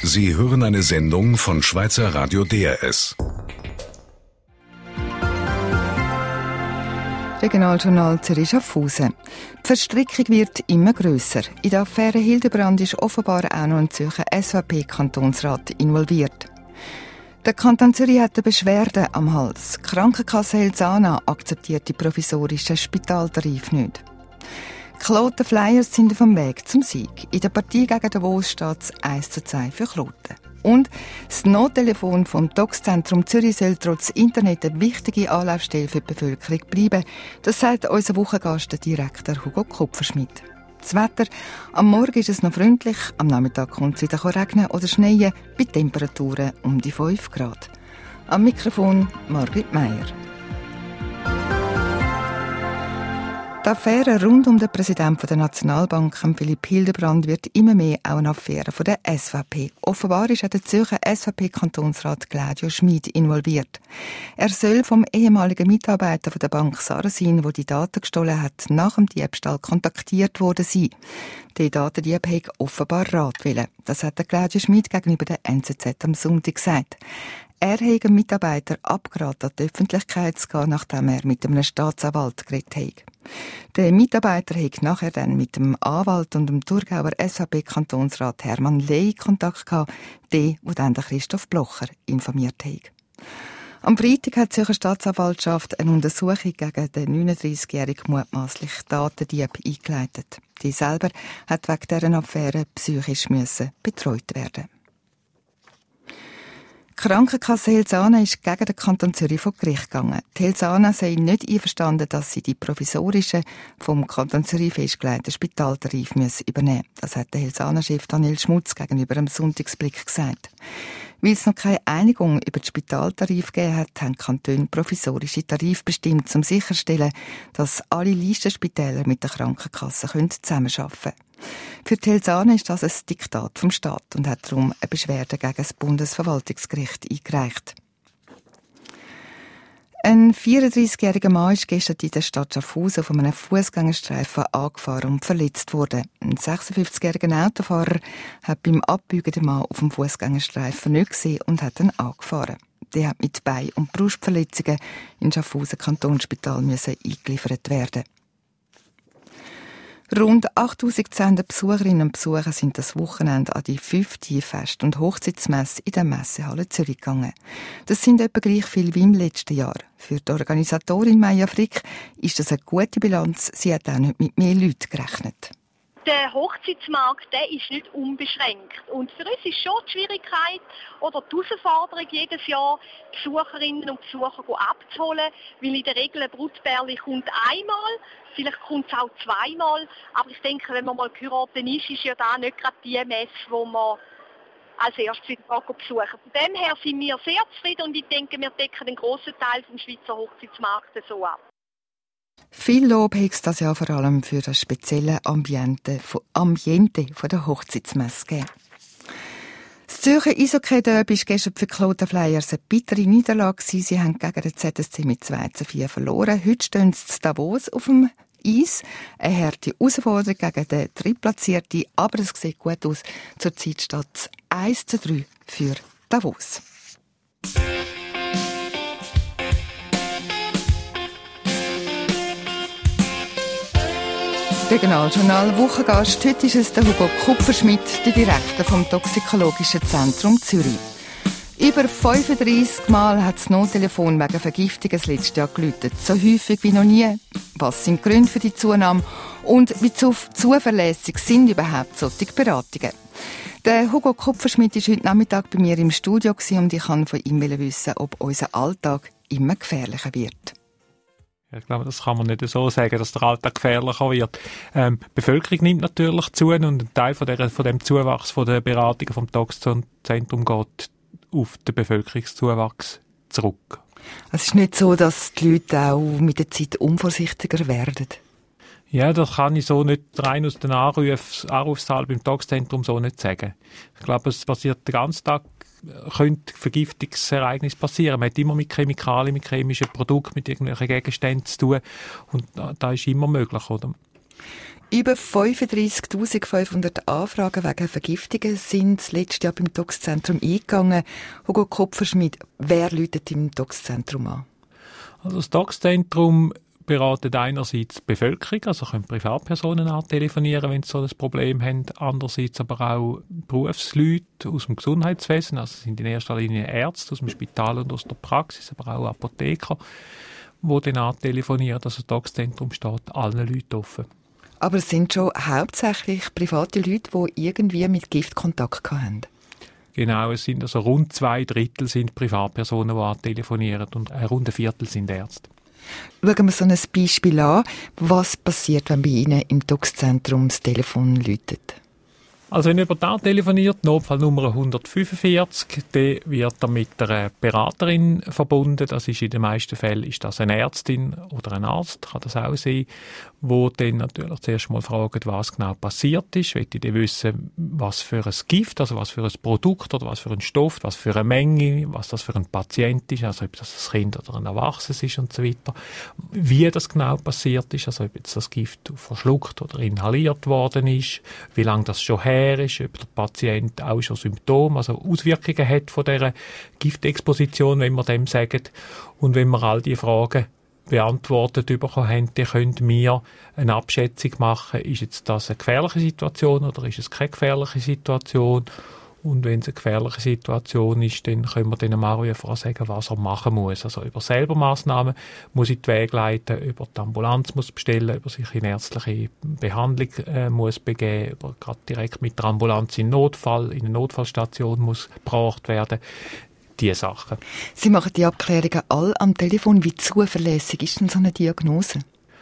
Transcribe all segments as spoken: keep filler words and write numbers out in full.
Sie hören eine Sendung von Schweizer Radio D R S. Regionaljournal Zürich-Schaffhausen. Die Verstrickung wird immer grösser. In der Affäre Hildebrand ist offenbar auch noch ein Zürcher S V P-Kantonsrat involviert. Der Kanton Zürich hat eine Beschwerde am Hals. Die Krankenkasse Helzana akzeptiert die provisorischen Spitaltarife nicht. Kloten Flyers sind auf dem Weg zum Sieg. In der Partie gegen Davos steht es eins zu zwei für Kloten. Und das Nottelefon vom Docs-Zentrum Zürich soll trotz Internet eine wichtige Anlaufstelle für die Bevölkerung bleiben. Das sagt unser Wochengast, der Direktor Hugo Kupferschmidt. Das Wetter: am Morgen ist es noch freundlich, am Nachmittag kommt es wieder regnen oder schneien, bei Temperaturen um die fünf Grad. Am Mikrofon Margrit Meier. Die Affäre rund um den Präsidenten der Nationalbank, Philipp Hildebrand, wird immer mehr auch eine Affäre von der S V P. Offenbar ist auch der Zürcher S V P-Kantonsrat Claudio Schmid involviert. Er soll vom ehemaligen Mitarbeiter von der Bank Sarasin, der die Daten gestohlen hat, nach dem Diebstahl kontaktiert worden sein. Der Datendieb hat offenbar Rat wollen. Das hat der Claudio Schmid gegenüber der N Z Z am Sonntag gesagt. Er hat einem Mitarbeiter abgeraten, an die Öffentlichkeit zu gehen, nachdem er mit einem Staatsanwalt geredet hat. Der Mitarbeiter hat nachher dann mit dem Anwalt und dem Thurgauer S V P-Kantonsrat Hermann Ley Kontakt gehabt, der, der dann Christoph Blocher informiert hat. Am Freitag hat die Zürcher Staatsanwaltschaft eine Untersuchung gegen den neununddreissigjährigen mutmaßlichen Datendieb eingeleitet. Die selber hat wegen dieser Affäre psychisch müssen betreut werden. Die Krankenkasse Helzana ist gegen den Kanton Zürich vor Gericht gegangen. Die Helzana sei nicht einverstanden, dass sie die provisorischen, vom Kanton Zürich festgelegten Spitaltarife übernehmen müssen. Das hat der Helzana-Chef Daniel Schmutz gegenüber dem Sonntagsblick gesagt. Weil es noch keine Einigung über die Spitaltarife gegeben hat, haben die Kantone provisorische Tarife bestimmt, um sicherzustellen, dass alle Listenspitäler mit der Krankenkasse zusammenarbeiten können. Für die Helzana ist das ein Diktat vom Staat und hat darum eine Beschwerde gegen das Bundesverwaltungsgericht eingereicht. Ein vierunddreissigjähriger Mann ist gestern in der Stadt Schaffhausen auf einem Fußgängerstreifen angefahren und verletzt worden. Ein sechsundfünfzigjähriger Autofahrer hat beim Abbiegen den Mann auf dem Fußgängerstreifen nicht gesehen und hat ihn angefahren. Der hat mit Bein- und Brustverletzungen in Schaffhausen Kantonsspital müssen eingeliefert werden. Rund achttausendzweihundert Besucherinnen und Besucher sind das Wochenende an die fünfte Fest- und Hochzeitsmesse in der Messehalle Zürich gegangen. Das sind etwa gleich viel wie im letzten Jahr. Für die Organisatorin Maja Frick ist das eine gute Bilanz. Sie hat auch nicht mit mehr Leuten gerechnet. Der Hochzeitsmarkt, der ist nicht unbeschränkt. Und für uns ist schon die Schwierigkeit oder die Herausforderung, jedes Jahr Besucherinnen und Besucher abzuholen, weil in der Regel ein Brutbärli kommt einmal, vielleicht kommt es auch zweimal, aber ich denke, wenn man mal geheiratet ist, ist ja da nicht gerade die Messe, wo man als erstes wieder besuchen. Von dem her sind wir sehr zufrieden und ich denke, wir decken den grossen Teil vom Schweizer Hochzeitsmarkt so ab. Viel Lob hat es das ja vor allem für das spezielle Ambiente, Ambiente von der Hochzeitsmesse gegeben. Das Zürcher Eishockey-Derby war gestern für die Kloten Flyers eine bittere Niederlage. Sie haben gegen den Z S C mit zwei zu vier verloren. Heute stehen sie in Davos auf dem Eis. Eine harte Herausforderung gegen den Drittplatzierten, aber es sieht gut aus. Zurzeit steht es eins zu drei für Davos. Regionaljournal Wochengast. Heute ist es der Hugo Kupferschmidt, der Direktor vom Toxikologischen Zentrum Zürich. Über fünfunddreissig Mal hat das Nottelefon wegen Vergiftung das letzte Jahr geläutet. So häufig wie noch nie. Was sind die Gründe für die Zunahme? Und wie zuverlässig sind überhaupt solche Beratungen? Der Hugo Kupferschmidt war heute Nachmittag bei mir im Studio und ich wollte von ihm wissen, ob unser Alltag immer gefährlicher wird. Ich glaube, das kann man nicht so sagen, dass der Alltag gefährlicher wird. Ähm, die Bevölkerung nimmt natürlich zu und ein Teil von, der, von dem Zuwachs von der Beratungen vom Tox-Zentrum geht auf den Bevölkerungszuwachs zurück. Es ist nicht so, dass die Leute auch mit der Zeit unvorsichtiger werden? Ja, das kann ich so nicht rein aus den Anruf, Anrufszahlen beim Tox-Zentrum so nicht sagen. Ich glaube, es passiert den ganzen Tag, könnte Vergiftungsereignisse passieren. Man hat immer mit Chemikalien, mit chemischen Produkten, mit irgendwelchen Gegenständen zu tun und das ist immer möglich, oder? Über fünfunddreissigtausendfünfhundert Anfragen wegen Vergiftungen sind letztes Jahr beim Tox-Zentrum eingegangen. Hugo Kupferschmidt, wer läutet im Tox-Zentrum an? Also das Tox-Zentrum beratet einerseits die Bevölkerung, also können Privatpersonen antelefonieren, wenn sie so ein Problem haben. Andererseits aber auch Berufsleute aus dem Gesundheitswesen, also sind in erster Linie Ärzte aus dem Spital und aus der Praxis, aber auch Apotheker, die dann antelefonieren. Also das Tox-Zentrum steht allen Leuten offen. Aber es sind schon hauptsächlich private Leute, die irgendwie mit Gift Kontakt hatten? Genau, es sind also rund zwei Drittel sind Privatpersonen, die antelefonieren und ein rund ein Viertel sind Ärzte. Schauen wir so ein Beispiel an. Was passiert, wenn bei Ihnen im Tox-Zentrum das Telefon läutet? Also wenn jemand da telefoniert, Notfallnummer hundertfünfundvierzig, dann wird er mit einer Beraterin verbunden. Das ist in den meisten Fällen ist das eine Ärztin oder ein Arzt, kann das auch sein, wo dann natürlich zuerst mal fragen, was genau passiert ist. Will ich dann wissen, was für ein Gift, also was für ein Produkt oder was für ein Stoff, was für eine Menge, was das für ein Patient ist, also ob das ein Kind oder ein Erwachsenes ist und so weiter. Wie das genau passiert ist, also ob jetzt das Gift verschluckt oder inhaliert worden ist, wie lange das schon her ist, ob der Patient auch schon Symptome, also Auswirkungen hat von dieser Giftexposition, wenn wir dem sagen. Und wenn wir all diese Fragen beantwortet bekommen haben, dann können wir eine Abschätzung machen, ist jetzt das eine gefährliche Situation oder ist es keine gefährliche Situation. Und wenn es eine gefährliche Situation ist, dann können wir den Anrufer sagen, was er machen muss. Also über selber Massnahmen muss ich die Wege leiten, über die Ambulanz muss bestellen, über sich in ärztliche Behandlung äh, muss begeben, über gerade direkt mit der Ambulanz in Notfall, in eine Notfallstation muss gebracht werden. Diese Sachen. Sie machen die Abklärungen all am Telefon. Wie zuverlässig ist denn so eine Diagnose?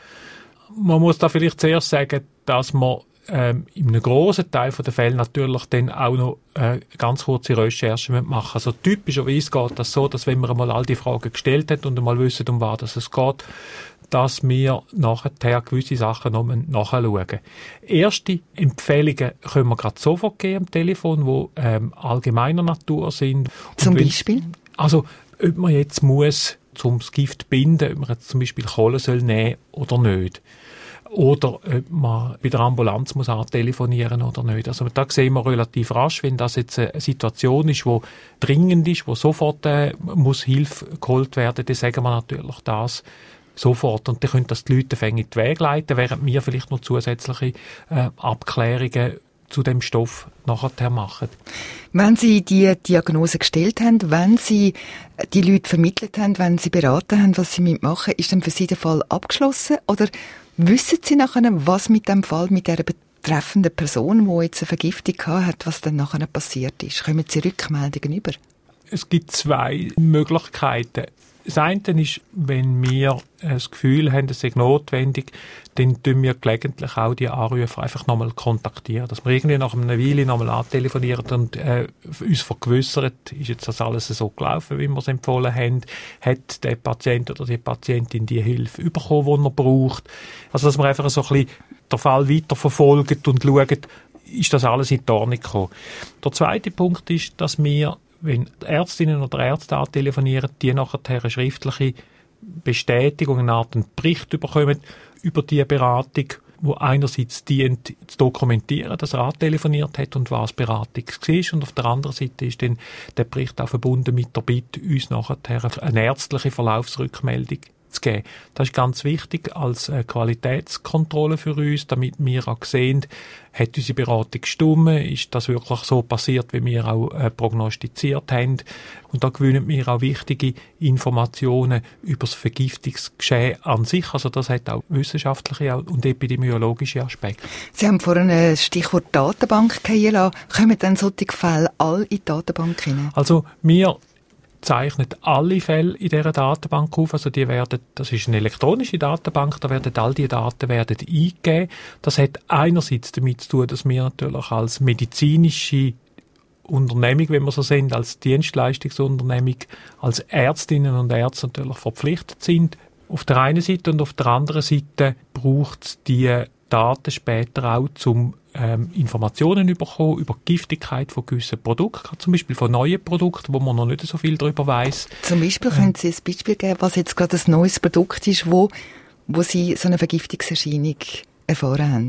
Man muss da vielleicht zuerst sagen, dass man Ähm, in einem grossen Teil der Fälle natürlich dann auch noch äh, ganz kurze Recherchen machen. Also typischerweise geht das so, dass wenn man einmal all die Fragen gestellt hat und einmal wissen, um was es geht, dass wir nachher gewisse Sachen noch nachschauen. Erste Empfehlungen können wir gerade sofort geben am Telefon, die ähm, allgemeiner Natur sind. Zum wenn, Beispiel? Also, ob man jetzt muss, um das Gift zu binden, ob man jetzt zum Beispiel Kohle soll nehmen oder nicht. Oder ob man bei der Ambulanz muss telefonieren oder nicht. Also da sehen wir relativ rasch, wenn das jetzt eine Situation ist, die dringend ist, wo sofort äh, muss Hilfe geholt werden, dann sagen wir natürlich das sofort. Und dann können das die Leute in die Wege leiten, während wir vielleicht noch zusätzliche äh, Abklärungen zu dem Stoff nachher machen. Wenn Sie die Diagnose gestellt haben, wenn Sie die Leute vermittelt haben, wenn Sie beraten haben, was Sie mitmachen, ist dann für Sie der Fall abgeschlossen? Oder wissen Sie nachher, was mit dem Fall, mit der betreffenden Person, die jetzt eine Vergiftung hat, was dann nachher passiert ist? Kommen Sie Rückmeldungen über? Es gibt zwei Möglichkeiten. Das eine ist, wenn wir das Gefühl haben, es sei notwendig, dann tun wir gelegentlich auch die Anrufer einfach nochmal kontaktieren. Dass wir irgendwie nach einer Weile nochmal antelefonieren und äh, uns vergewissern, ist jetzt das alles so gelaufen, wie wir es empfohlen haben, hat der Patient oder die Patientin die Hilfe bekommen, die er braucht. Also dass wir einfach so ein bisschen den Fall weiterverfolgen und schauen, ist das alles in die Ordnung gekommen. Der zweite Punkt ist, dass wir, wenn Ärztinnen oder Ärzte antelefonieren, die nachher eine schriftliche Bestätigung, eine Art Bericht bekommen über die Beratung, wo einerseits dient, zu dokumentieren, dass er antelefoniert hat und was Beratung war. Und auf der anderen Seite ist dann der Bericht auch verbunden mit der Bitte, uns nachher eine ärztliche Verlaufsrückmeldung zu geben. Das ist ganz wichtig als äh, Qualitätskontrolle für uns, damit wir auch sehen, hat unsere Beratung gestimmt, ist das wirklich so passiert, wie wir auch äh, prognostiziert haben. Und da gewinnen wir auch wichtige Informationen über das Vergiftungsgeschehen an sich. Also das hat auch wissenschaftliche und epidemiologische Aspekte. Sie haben vorhin ein Stichwort Datenbank gehen lassen. Kommen dann solche Fälle alle in die Datenbank hinein? Also wir zeichnet alle Fälle in dieser Datenbank auf. Also die werden, das ist eine elektronische Datenbank, da werden all die Daten werden eingegeben. Das hat einerseits damit zu tun, dass wir natürlich als medizinische Unternehmung, wenn wir so sind, als Dienstleistungsunternehmung, als Ärztinnen und Ärzte natürlich verpflichtet sind. Auf der einen Seite und auf der anderen Seite braucht es die Daten später auch zum ähm, Informationen bekommen über die Giftigkeit von gewissen Produkten, zum Beispiel von neuen Produkten, wo man noch nicht so viel darüber weiss. Zum Beispiel, ähm, können Sie ein Beispiel geben, was jetzt gerade ein neues Produkt ist, wo, wo Sie so eine Vergiftungserscheinung erfahren haben?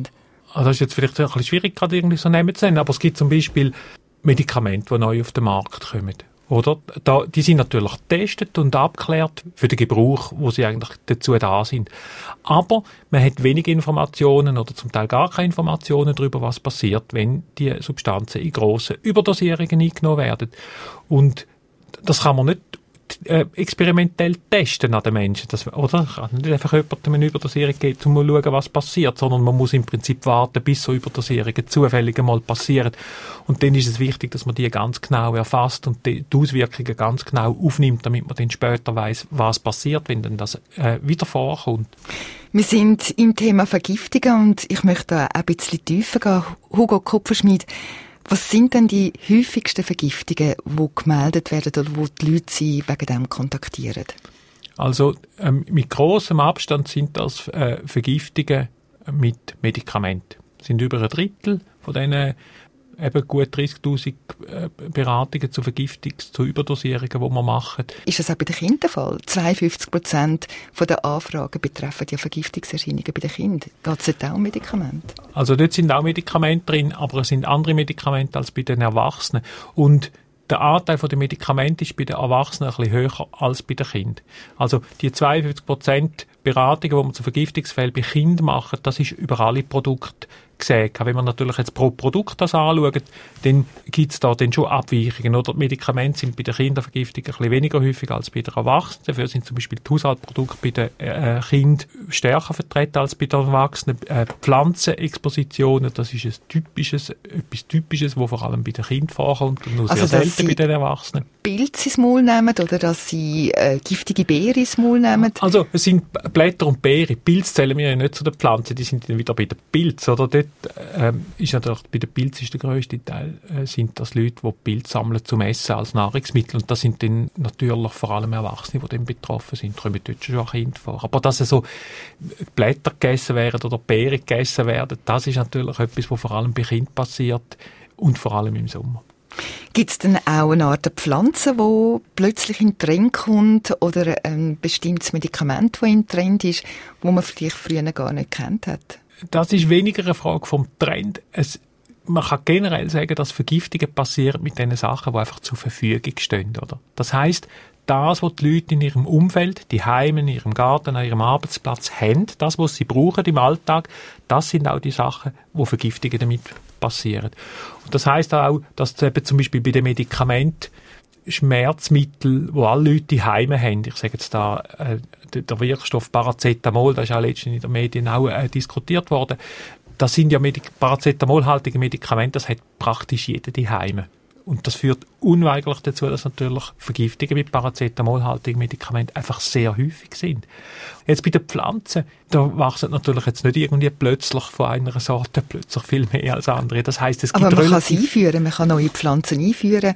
Also das ist jetzt vielleicht ein bisschen schwierig, gerade irgendwie so nehmen zu nennen, aber es gibt zum Beispiel Medikamente, die neu auf den Markt kommen. Oder? Da, die sind natürlich getestet und abgeklärt für den Gebrauch, wo sie eigentlich dazu da sind. Aber man hat wenig Informationen oder zum Teil gar keine Informationen darüber, was passiert, wenn die Substanzen in grossen Überdosierungen eingenommen werden. Und das kann man nicht äh, experimentell testen an den Menschen. Das, oder? Kann nicht einfach jemandem eine Überdosierung geben, um zu schauen, was passiert, sondern man muss im Prinzip warten, bis so Überdosierungen zufällig einmal passieren. Und dann ist es wichtig, dass man die ganz genau erfasst und die, die Auswirkungen ganz genau aufnimmt, damit man dann später weiss, was passiert, wenn dann das äh, wieder vorkommt. Wir sind im Thema Vergiftungen und ich möchte da ein bisschen tiefer gehen. Hugo Kupferschmid, was sind denn die häufigsten Vergiftungen, die gemeldet werden oder wo die Leute sie wegen dem kontaktieren? Also ähm, mit grossem Abstand sind das äh, Vergiftungen mit Medikamenten. Das sind über ein Drittel von diesen eben gut dreißigtausend äh, Beratungen zu Vergiftungs-, zu Überdosierungen, die wir machen. Ist das auch bei den Kindern der Fall? zweiundfünfzig Prozent der Anfragen betreffen ja Vergiftungserscheinungen bei den Kindern. Geht es dort auch um Medikamente? Also dort sind auch Medikamente drin, aber es sind andere Medikamente als bei den Erwachsenen. Und der Anteil der Medikamente ist bei den Erwachsenen ein bisschen höher als bei den Kindern. Also die zweiundfünfzig Prozent Beratungen, die wir zu Vergiftungsfällen bei Kindern machen, das ist über alle Produkte gesehen. Wenn man natürlich jetzt pro Produkt das anschaut, dann gibt es da dann schon Abweichungen. Oder die Medikamente sind bei der Kindervergiftung ein bisschen weniger häufig als bei den Erwachsenen. Dafür sind zum Beispiel die Haushaltsprodukte bei den äh, Kindern stärker vertreten als bei den Erwachsenen. Äh, Pflanzenexpositionen, das ist ein typisches, etwas Typisches, das vor allem bei den Kindern vorkommt und nur also sehr selten bei den Erwachsenen. Pilze ins Maul nehmen oder dass sie äh, giftige Beeren ins Maul nehmen? Also es sind Blätter und Beeren. Pilze zählen wir ja nicht zu den Pflanzen, die sind dann wieder bei den Pilzen. Oder? Dort ähm, ist natürlich, bei den Pilzen ist der grösste Teil, äh, sind das Leute, die Pilze sammeln zum Essen als Nahrungsmittel. Und das sind dann natürlich vor allem Erwachsene, die dann betroffen sind. Da kommen dort schon Kinder vor. Aber dass so Blätter gegessen werden oder Beeren gegessen werden, das ist natürlich etwas, was vor allem bei Kindern passiert und vor allem im Sommer. Gibt es denn auch eine Art Pflanze, die plötzlich in den Trend kommt oder ein bestimmtes Medikament, das in den Trend ist, das man vielleicht früher gar nicht gekannt hat? Das ist weniger eine Frage vom Trend. Es, man kann generell sagen, dass Vergiftungen passieren mit den Sachen, die einfach zur Verfügung stehen. Oder? Das heisst, das, was die Leute in ihrem Umfeld, die Heime, in ihrem Garten, an ihrem Arbeitsplatz haben, das, was sie brauchen im Alltag, das sind auch die Sachen, wo Vergiftungen damit passieren. Und das heisst auch, dass eben zum Beispiel bei den Medikamenten Schmerzmittel, wo alle Leute die Heime haben, ich sage jetzt da, äh, der Wirkstoff Paracetamol, das ist auch letztens in den Medien auch äh, diskutiert worden, das sind ja Medik- Paracetamolhaltige Medikamente, das hat praktisch jeder die Heime. Und das führt unweigerlich dazu, dass natürlich Vergiftungen mit paracetamolhaltigen Medikamenten einfach sehr häufig sind. Jetzt bei den Pflanzen, da wachsen natürlich jetzt nicht irgendwie plötzlich von einer Sorte plötzlich viel mehr als andere. Das heisst, es gibt aber man kann es einführen, man kann neue Pflanzen einführen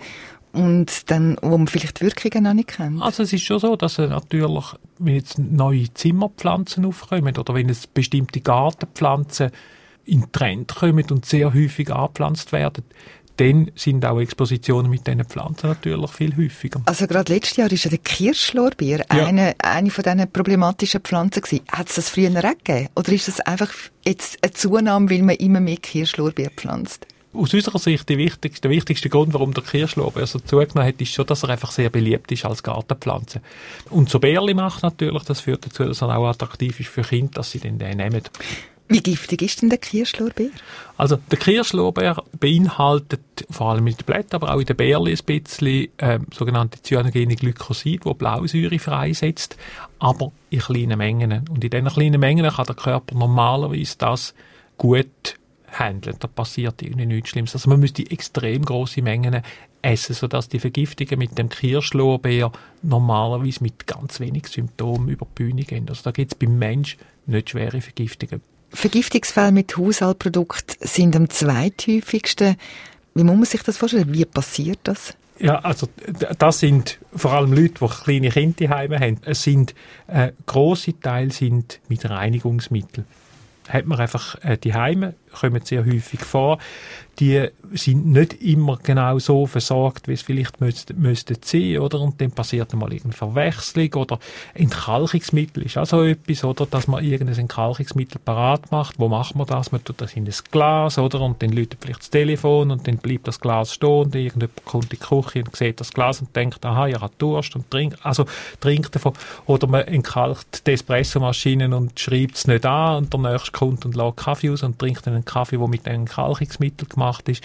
und dann, wo man vielleicht die Wirkungen noch nicht kennt. Also es ist schon so, dass natürlich, wenn jetzt neue Zimmerpflanzen aufkommen oder wenn es bestimmte Gartenpflanzen in den Trend kommen und sehr häufig angepflanzt werden, dann sind auch Expositionen mit diesen Pflanzen natürlich viel häufiger. Also gerade letztes Jahr war ja der Kirschlorbeer ja. eine, eine von diesen problematischen Pflanzen gewesen. Hat es das früher auch gegeben? Oder ist das einfach jetzt eine Zunahme, weil man immer mehr Kirschlorbeer pflanzt? Aus unserer Sicht der wichtigste, der wichtigste Grund, warum der Kirschlorbeer so zugenommen hat, ist schon, dass er einfach sehr beliebt ist als Gartenpflanze. Und so Bärli macht natürlich, das führt dazu, dass er auch attraktiv ist für Kinder, dass sie den, den nehmen. Wie giftig ist denn der Kirschlorbeer? Also der Kirschlorbeer beinhaltet vor allem in den Blättern, aber auch in den Beeren ein bisschen äh, sogenannte cyanogene Glykosid, die Blausäure freisetzt, aber in kleinen Mengen. Und in diesen kleinen Mengen kann der Körper normalerweise das gut handeln. Da passiert irgendwie nichts Schlimmes. Also man müsste extrem grosse Mengen essen, sodass die Vergiftungen mit dem Kirschlorbeer normalerweise mit ganz wenig Symptomen über die Bühne gehen. Also da gibt es beim Menschen nicht schwere Vergiftungen. Vergiftungsfälle mit Haushaltsprodukten sind am zweithäufigsten. Wie muss man sich das vorstellen? Wie passiert das? Ja, also das sind vor allem Leute, die kleine Kinder zu Hause haben. Es sind äh, grosse Teile sind mit Reinigungsmitteln. Hat man einfach äh, die Heime kommen sehr häufig vor. Die sind nicht immer genau so versorgt, wie es vielleicht müsste, müsste sein, oder? Und dann passiert einmal irgendeine Verwechslung oder Entkalkungsmittel ist auch so etwas, oder? Dass man irgendein Entkalkungsmittel parat macht. Wo macht man das? Man tut das in ein Glas, oder? Und dann läutet vielleicht das Telefon und dann bleibt das Glas stehen und irgendjemand kommt in die Küche und sieht das Glas und denkt, aha, ihr habt Durst und trinkt, also trinkt davon. Oder man entkalkt die Espressomaschinen und schreibt es nicht an und der Nächste kommt und lässt Kaffee aus und trinkt dann einen Kaffee, der mit einem Entkalkungsmittel gemacht ist.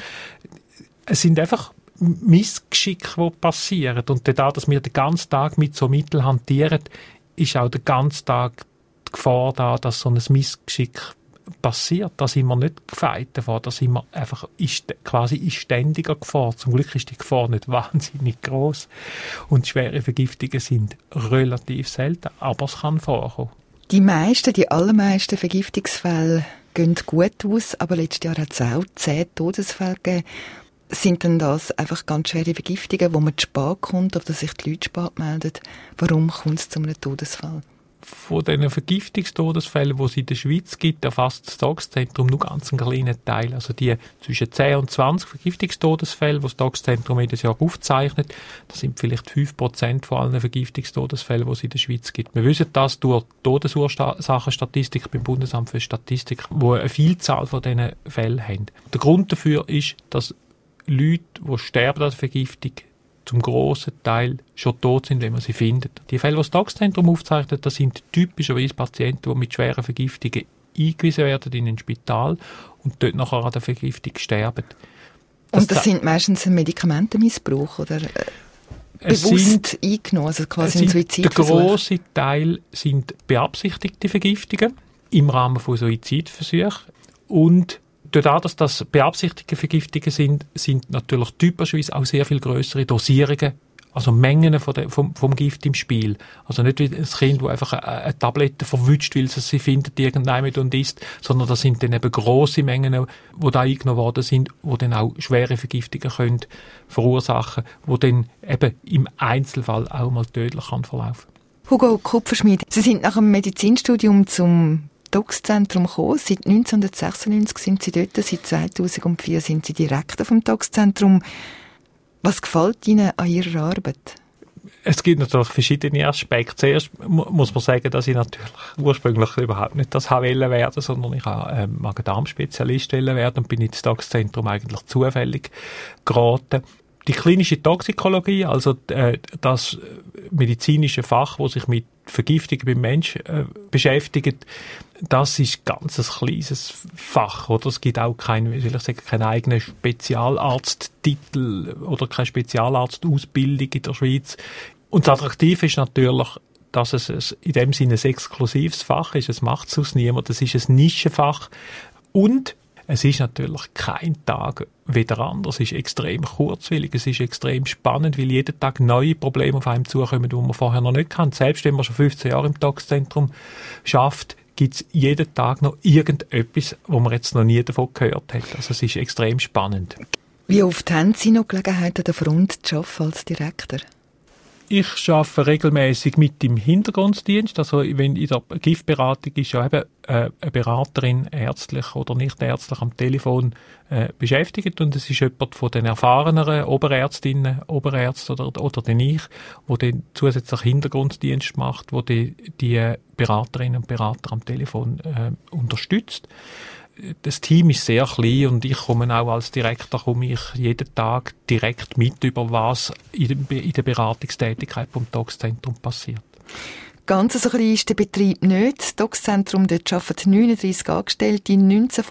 Es sind einfach Missgeschicke, die passieren. Und da, dass wir den ganzen Tag mit so Mitteln hantieren, ist auch den ganzen Tag die Gefahr da, dass so ein Missgeschick passiert. Da sind wir nicht gefeit davon, da sind wir einfach quasi in ständiger Gefahr. Zum Glück ist die Gefahr nicht wahnsinnig groß und schwere Vergiftungen sind relativ selten, aber es kann vorkommen. Die meisten, die allermeisten Vergiftungsfälle gehen gut aus, aber letztes Jahr hat es auch zehn Todesfälle gegeben. Sind denn das einfach ganz schwere Vergiftungen, wo man zu spät kommt oder sich die Leute spät melden? Warum kommt es zu einem Todesfall? Von diesen Vergiftungstodesfällen, die es in der Schweiz gibt, erfasst das Tox-Zentrum nur ganz einen kleinen Teil. Also die zwischen zehn und zwanzig Vergiftungstodesfälle, die das Tox-Zentrum jedes Jahr aufzeichnet, das sind vielleicht fünf Prozent von allen Vergiftungstodesfällen, die es in der Schweiz gibt. Wir wissen das durch die Todesursachenstatistik beim Bundesamt für Statistik, wo eine Vielzahl von diesen Fällen haben. Der Grund dafür ist, dass Leute, die sterben an Vergiftung, zum grossen Teil schon tot sind, wenn man sie findet. Die Fälle, die das Tox-Zentrum aufzeichnet, das sind typischerweise Patienten, die mit schweren Vergiftungen eingewiesen werden in ein Spital und dort nachher an der Vergiftung sterben. Das und das sind meistens ein Medikamentenmissbrauch oder äh, bewusst sind, eingenommen, also quasi ein Suizidversuch? Der grosse Teil sind beabsichtigte Vergiftungen im Rahmen von Suizidversuchen und dadurch, dass das beabsichtigte Vergiftungen sind, sind natürlich typischerweise auch sehr viel grössere Dosierungen, also Mengen von der, vom, vom Gift im Spiel. Also nicht wie ein Kind, das einfach eine, eine Tablette verwünscht, weil es sie findet irgendjemand und isst, sondern das sind dann eben grosse Mengen, die da eingenommen worden sind, die dann auch schwere Vergiftungen können verursachen, die dann eben im Einzelfall auch mal tödlich kann verlaufen. Hugo Kupferschmidt, Sie sind nach dem Medizinstudium zum Tox-Zentrum gekommen. Seit neunzehnhundertsechsundneunzig sind Sie dort, seit zweitausendvier sind Sie Direktor vom Tox-Zentrum. Was gefällt Ihnen an Ihrer Arbeit? Es gibt natürlich verschiedene Aspekte. Zuerst muss man sagen, dass ich natürlich ursprünglich überhaupt nicht das wollte werden, sondern ich habe ähm, Magen-Darm-Spezialist werden und bin ins Tox-Zentrum eigentlich zufällig geraten. Die klinische Toxikologie, also äh, das medizinische Fach, das sich mit Vergiftung beim Menschen äh, beschäftigt, das ist ganz ein kleines Fach, oder? Es gibt auch keinen, wie soll ich sagen, keinen eigenen Spezialarzttitel oder keine Spezialarztausbildung in der Schweiz. Und das Attraktive ist natürlich, dass es in dem Sinne ein exklusives Fach ist. Es macht sonst niemand. Es ist ein Nischenfach. Und es ist natürlich kein Tag wie der andere. Es ist extrem kurzwillig, es ist extrem spannend, weil jeden Tag neue Probleme auf einem zukommen, die man vorher noch nicht kennt. Selbst wenn man schon fünfzehn Jahre im Tox-Zentrum schafft, gibt es jeden Tag noch irgendetwas, wo man jetzt noch nie davon gehört hat. Also es ist extrem spannend. Wie oft haben Sie noch Gelegenheit, an der Front zu arbeiten als Direktor? Ich arbeite regelmäßig mit im Hintergrunddienst. Also wenn in der Giftberatung ist ja eben äh, eine Beraterin ärztlich oder nicht ärztlich am Telefon äh, beschäftigt und es ist jemand von den erfahreneren Oberärztinnen, Oberärzten oder, oder den ich, der den zusätzlich Hintergrunddienst macht, wo die, die Beraterinnen und Berater am Telefon äh, unterstützt. Das Team ist sehr klein und ich komme auch als Direktor komme ich jeden Tag direkt mit, über was in der Beratungstätigkeit vom Tox-Zentrum passiert. Ganz so klein ist der Betrieb nicht. Das Tox-Zentrum, dort arbeiten neununddreissig Angestellte, neunzehn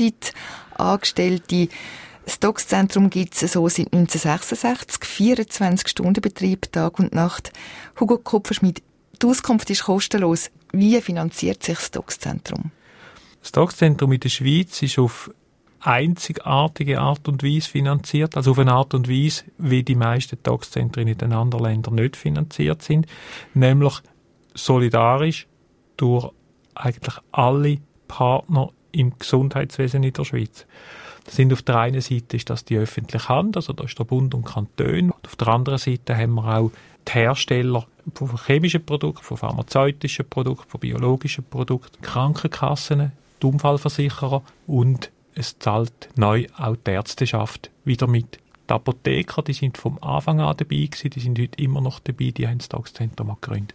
Vollzeit-Angestellte. Das Tox-Zentrum gibt es so seit neunzehnhundertsechsundsechzig, vierundzwanzig Stunden Betrieb, Tag und Nacht. Hugo Kupferschmidt, die Auskunft ist kostenlos. Wie finanziert sich das Tox-Zentrum? Das Tox-Zentrum in der Schweiz ist auf einzigartige Art und Weise finanziert, also auf eine Art und Weise, wie die meisten Tox-Zentren in den anderen Ländern nicht finanziert sind, nämlich solidarisch durch eigentlich alle Partner im Gesundheitswesen in der Schweiz. Das sind auf der einen Seite ist das die öffentliche Hand, also da ist der Bund und Kantone. Auf der anderen Seite haben wir auch die Hersteller von chemischen Produkten, von pharmazeutischen Produkten, von biologischen Produkten, Krankenkassen, die Unfallversicherer und es zahlt neu auch die Ärzteschaft wieder mit. Die Apotheker, die sind vom Anfang an dabei gewesen, die sind heute immer noch dabei, die haben das Tageszentrum gegründet.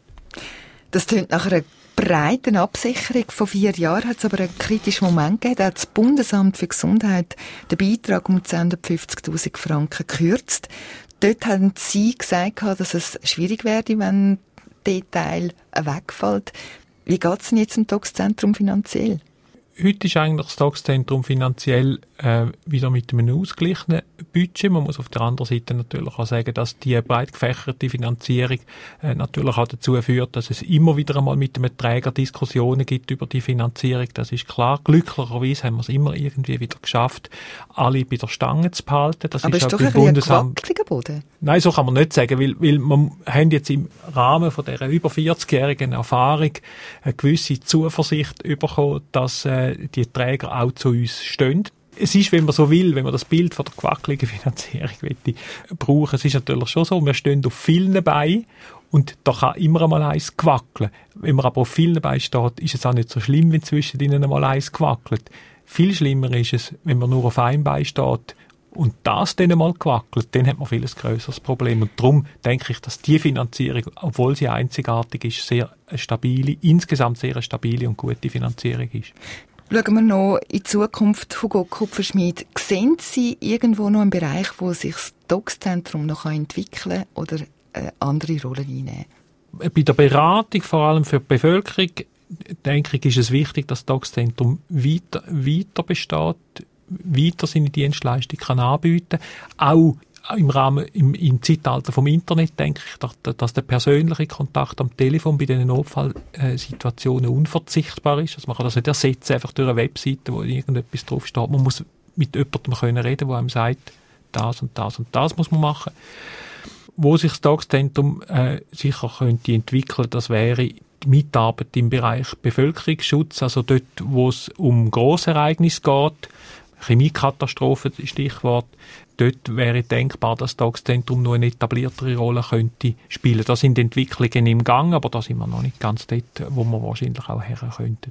Das klingt nach einer breiten Absicherung. Vor vier Jahren hat es aber einen kritischen Moment gegeben. Da hat das Bundesamt für Gesundheit den Beitrag um zweihundertfünfzigtausend Franken gekürzt. Dort haben Sie gesagt, dass es schwierig werde, wenn der Teil wegfällt. Wie geht es denn jetzt im Tageszentrum finanziell? Heute ist eigentlich das Tageszentrum finanziell äh, wieder mit einem ausgeglichenen Budget. Man muss auf der anderen Seite natürlich auch sagen, dass die breit gefächerte Finanzierung äh, natürlich auch dazu führt, dass es immer wieder einmal mit dem Träger Diskussionen gibt über die Finanzierung. Das ist klar. Glücklicherweise haben wir es immer irgendwie wieder geschafft, alle bei der Stange zu behalten. Das Aber ist, ist auch doch ein Bundesamt gewackeliger Boden? Nein, so kann man nicht sagen, weil, weil wir haben jetzt im Rahmen von dieser über vierzigjährigen Erfahrung eine gewisse Zuversicht bekommen, dass äh, die Träger auch zu uns stehen. Es ist, wenn man so will, wenn man das Bild von der gewackeligen Finanzierung brauchen, es ist natürlich schon so, wir stehen auf vielen Beinen und da kann immer einmal eins gewackeln. Wenn man aber auf vielen Beinen steht, ist es auch nicht so schlimm, wenn zwischen ihnen einmal eins gewackelt. Viel schlimmer ist es, wenn man nur auf einem Bein steht und das dann einmal gewackelt, dann hat man viel ein grösseres Problem. Und darum denke ich, dass die Finanzierung, obwohl sie einzigartig ist, sehr eine stabile, insgesamt sehr eine stabile und gute Finanzierung ist. Schauen wir noch in die Zukunft, Hugo Kupferschmid. Sehen Sie irgendwo noch einen Bereich, wo sich das Tageszentrum noch entwickeln kann oder eine andere Rolle einnehmen? Bei der Beratung, vor allem für die Bevölkerung, denke ich, ist es wichtig, dass das Tageszentrum weiter, weiter besteht, weiter seine Dienstleistungen kann anbieten. Auch im Rahmen, im, im Zeitalter vom Internet denke ich, dass, dass der persönliche Kontakt am Telefon bei diesen Notfallsituationen unverzichtbar ist. Also man kann das nicht ersetzen, einfach durch eine Webseite, wo irgendetwas draufsteht. Man muss mit jemandem können reden, der einem sagt, das und das und das muss man machen. Wo sich das Tageszentrum äh, sicher könnte entwickeln, das wäre die Mitarbeit im Bereich Bevölkerungsschutz, also dort, wo es um Grossereignisse geht, Chemiekatastrophen, Stichwort. Dort wäre denkbar, dass das Tageszentrum noch eine etabliertere Rolle könnte spielen. Da sind Entwicklungen im Gang, aber da sind wir noch nicht ganz dort, wo wir wahrscheinlich auch her könnten.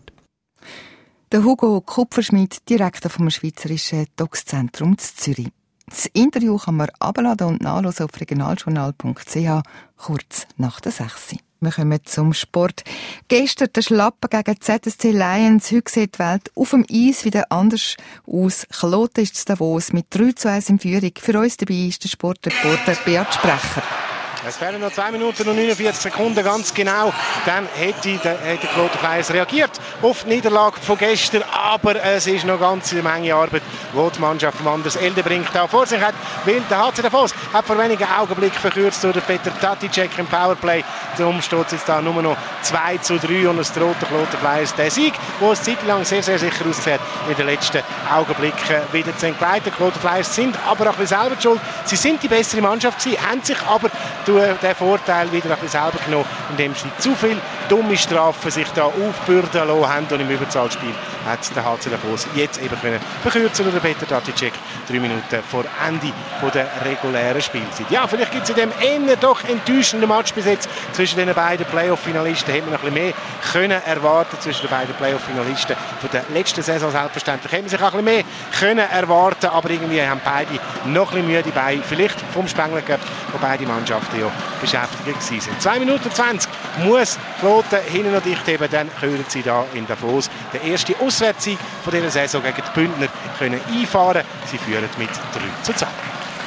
Der Hugo Kupferschmid, Direktor vom Schweizerischen Tageszentrum in Zürich. Das Interview kann man abladen und nachlesen auf regionaljournal punkt c h, kurz nach der sechs. Wir kommen zum Sport. Gestern der Schlappen gegen Z S C Lions. Heute sieht die Welt auf dem Eis wieder anders aus. Kloten ist zu Davos mit drei zu eins in Führung. Für uns dabei ist der Sportreporter Beat Sprecher. Es fehlen noch zwei Minuten und neunundvierzig Sekunden, ganz genau. Dann hätte der, der Kloten Flyers reagiert auf die Niederlage von gestern. Aber es ist noch ganz eine Menge Arbeit, die die Mannschaft von Anders Elde bringt da vor sich hat. Weil der H C Davos hat vor wenigen Augenblicken verkürzt durch den Peter Taticek im Powerplay. Darum steht es jetzt da nur noch zwei zu drei und es droht der Kloten Flyers der Sieg, der es zeitlang sehr, sehr sicher aussieht, in den letzten Augenblicken wieder zu entgleiten. Die Kloten Flyers sind aber auch ein bisschen selber schuld. Sie sind die bessere Mannschaft gewesen, haben sich aber den Vorteil wieder ein bisschen selber genommen, indem sie zu viel dumme Strafen sich da aufbürden lassen haben und im Überzahlspiel hat der H C Davos jetzt eben können verkürzen oder Peter Taticek drei Minuten vor Ende von der regulären Spielzeit. Ja, vielleicht gibt es in dem eher doch enttäuschenden Match bis jetzt zwischen den beiden Playoff-Finalisten, hätte man noch ein bisschen mehr können erwarten zwischen den beiden Playoff-Finalisten von der letzten Saison. Selbstverständlich hätte man sich auch ein bisschen mehr können erwarten, aber irgendwie haben beide noch ein bisschen müde Beine, vielleicht vom Spengler Cup, wo beide Mannschaften ja beschäftigt gewesen sind. zwei Minuten zwanzig muss Kloten hinten noch dicht heben, dann können sie da in Davos den ersten Auswärtssieg von dieser Saison gegen die Bündner können einfahren. Sie führen mit drei zu zwei.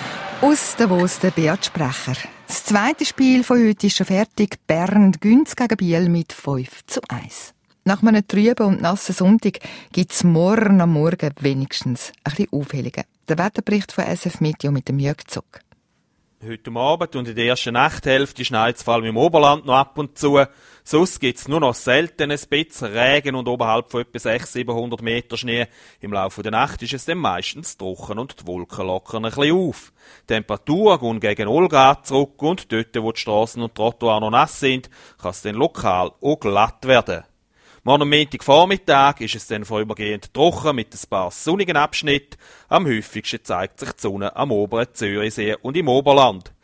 Aus Davos der Beat Sprecher. Das zweite Spiel von heute ist schon fertig. Bern gewinnt gegen Biel mit fünf zu eins. Nach einem trüben und nassen Sonntag gibt es morgen am Morgen wenigstens ein bisschen Aufhellungen. Der Wetterbericht von S F Meteo mit dem Jörg Zock. Heute Abend und in der ersten Nachthälfte schneit es vor allem im Oberland noch ab und zu. Sonst gibt es nur noch selten ein bisschen Regen und oberhalb von etwa sechshundert, siebenhundert Meter Schnee. Im Laufe der Nacht ist es dann meistens trocken und die Wolken lockern ein bisschen auf. Die Temperatur geht gegen null Grad zurück und dort, wo die Strassen und Trottoir noch nass sind, kann es dann lokal auch glatt werden. Morgen am Montagvormittag ist es dann vorübergehend trocken mit ein paar sonnigen Abschnitten. Am häufigsten zeigt sich die Sonne am oberen Zürichsee und im Oberland.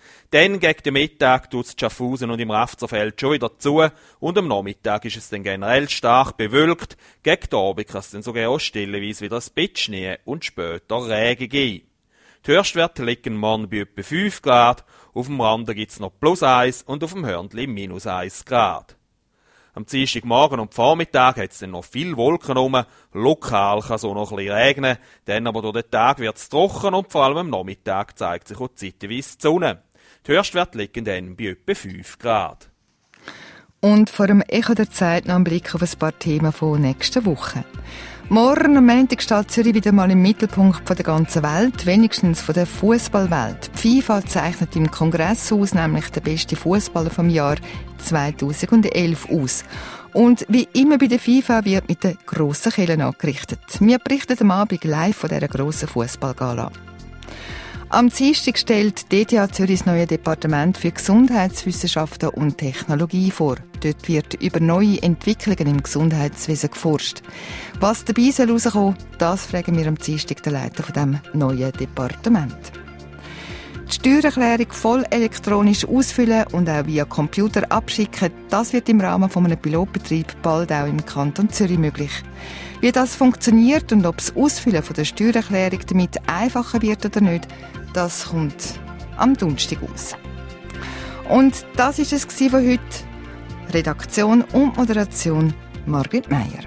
Dann gegen den Mittag tut es Schaffhausen und im Rafzerfeld schon wieder zu und am Nachmittag ist es dann generell stark bewölkt. Gegen den Abend kann es dann sogar auch stellenweise wieder ein bisschen Schnee und später Regen geben. Die Höchstwerte liegen morgen bei etwa fünf Grad, auf dem Rand gibt es noch plus eins und auf dem Hörnli minus eins Grad. Am Dienstagmorgen und Vormittag hat es dann noch viel Wolken rum, lokal kann es auch noch ein bisschen regnen, dann aber durch den Tag wird es trocken und vor allem am Nachmittag zeigt sich auch zeitweise die Sonne. Die Höchstwerte liegen dann bei etwa fünf Grad. Und vor dem Echo der Zeit noch ein Blick auf ein paar Themen von nächster Woche. Morgen am Montag steht Zürich wieder mal im Mittelpunkt der ganzen Welt, wenigstens von der Fußballwelt. Die FIFA zeichnet im Kongresshaus nämlich den besten Fußballer vom Jahr zweitausendelf aus. Und wie immer bei der FIFA wird mit den grossen Kellen angerichtet. Wir berichten am Abend live von dieser grossen Fußballgala. Am Dienstag stellt D T H Zürich das neue Departement für Gesundheitswissenschaften und Technologie vor. Dort wird über neue Entwicklungen im Gesundheitswesen geforscht. Was dabei soll rauskommen, das fragen wir am Dienstag den Leiter von diesem neuen Departement. Die Steuererklärung voll elektronisch ausfüllen und auch via Computer abschicken, das wird im Rahmen von einem Pilotbetrieb bald auch im Kanton Zürich möglich. Wie das funktioniert und ob das Ausfüllen von der Steuererklärung damit einfacher wird oder nicht, das kommt am Donnerstag aus. Und das war es von heute. Redaktion und Moderation Margrit Meier.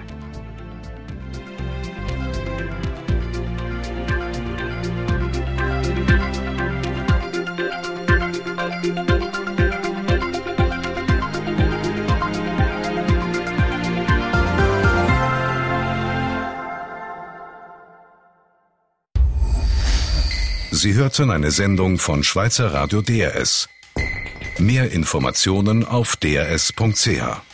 Sie hörten eine Sendung von Schweizer Radio D R S. Mehr Informationen auf d r s punkt c h.